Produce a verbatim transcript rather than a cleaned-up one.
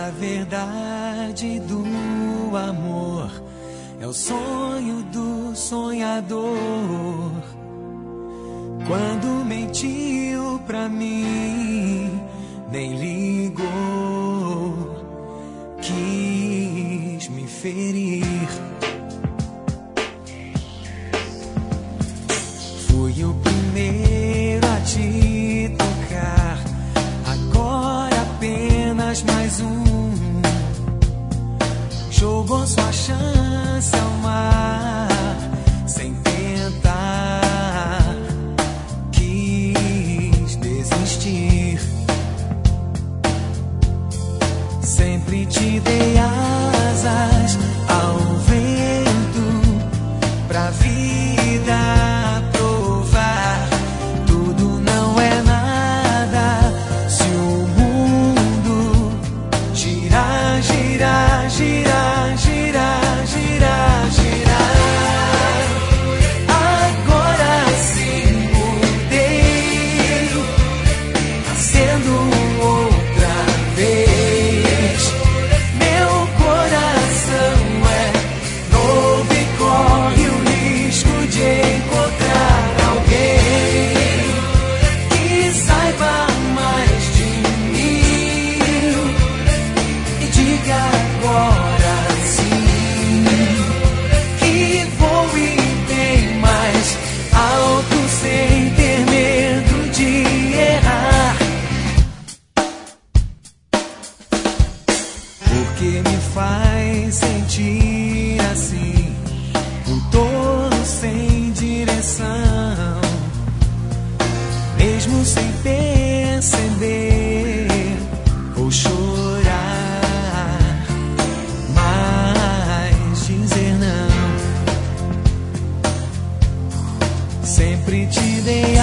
a verdade do amor é o sonho do sonhador. Quando mentiu pra mim, nem ligou, quis me ferir. Fui o primeiro a te tocar, agora apenas mais um. Jogou sua chance ao mar, sem tentar, quis desistir. Sempre te dei asas ao vento, pra vida provar. Tudo não é nada se o mundo girar, girar, girar, girar, girar, girar. Agora sim mudei, nascendo outra vez. Meu coração é novo e corre o risco de encontrar alguém que saiba mais de mim e diga agora sim que voe bem mais alto sem ter medo de errar. Porque me faz sentir assim, um tolo sem direção, mesmo sem perceber. Vou chorar, mas dizer não. Sempre te dei